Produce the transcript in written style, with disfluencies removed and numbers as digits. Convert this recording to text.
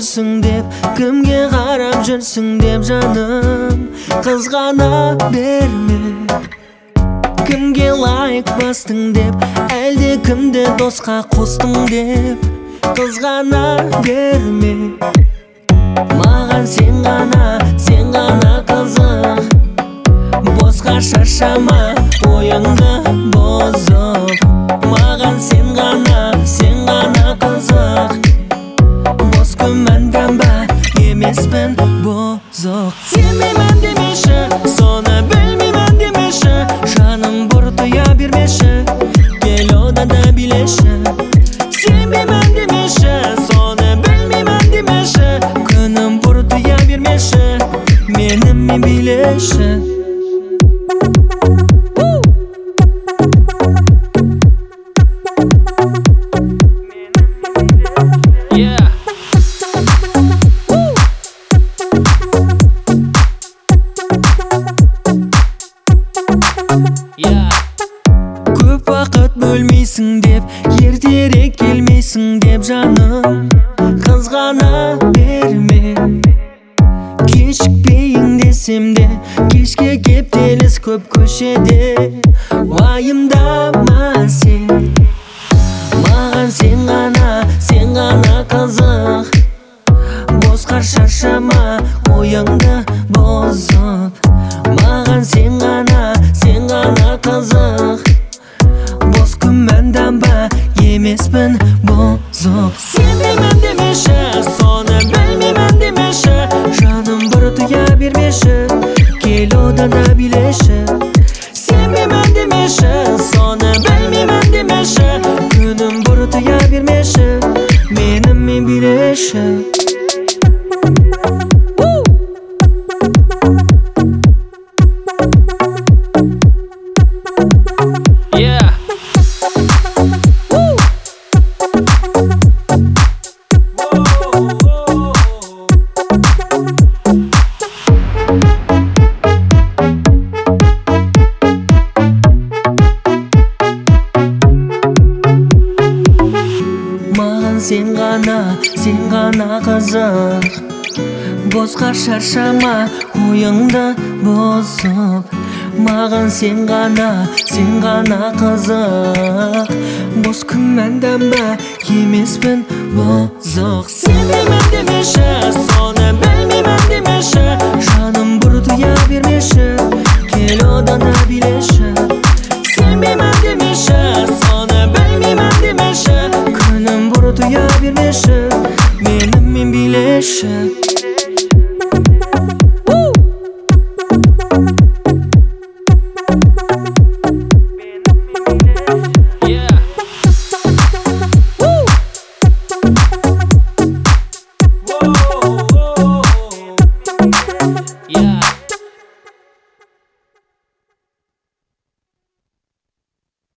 жүрсің деп, кімге қарап жүрсің деп жаным, қызғана берме. Кімге лайк бастың деп, әлде кімді досқа қостың деп, қызғана берме. Маған сен ғана қызық, босқа шаршама ойыңды бозып. Маған сен ғана қызық, бос күмәнданба, емеспін бозық. Сенбеймін демеші, соны білмеймін демеші, жаным бұртия бермеші, кел одада билеші. Сенбеймін демеші, соны білмеймін демеші, күнім бұртия бермеші, менімен билеші. Көп уақыт бөлмейсің деп, ертерек келмейсің деп жаным, қызғана берме. Кешікпейін десем де, кешке кептеліс көп көшеде, уайымдама сен. Маған сен ғана қызық, босқа шаршама ойыңды бозып. Маған сен ғана қызық, бос күмәнданба, емеспін бозық. Сенбеймін демеші, соны білмеймін демеші, жаным бұртия бермеші, кел одада билеші. Сенбеймін демеші, соны білмеймін демеші, күнім бұртия бермеші, менімен билеші. Сен ғана қызық, босқа шаршама ойыңды бозып. Маған сен ғана қызық, бос күмәнданба, емеспін бозық. Сенбеймін демеші, соны білмеймін демеші, жаным бұртия бермеші, кел одада билеші. Сенбеймін демеші, соны білмеймін демеші, күнім бұртия бермеші, менімен билеші.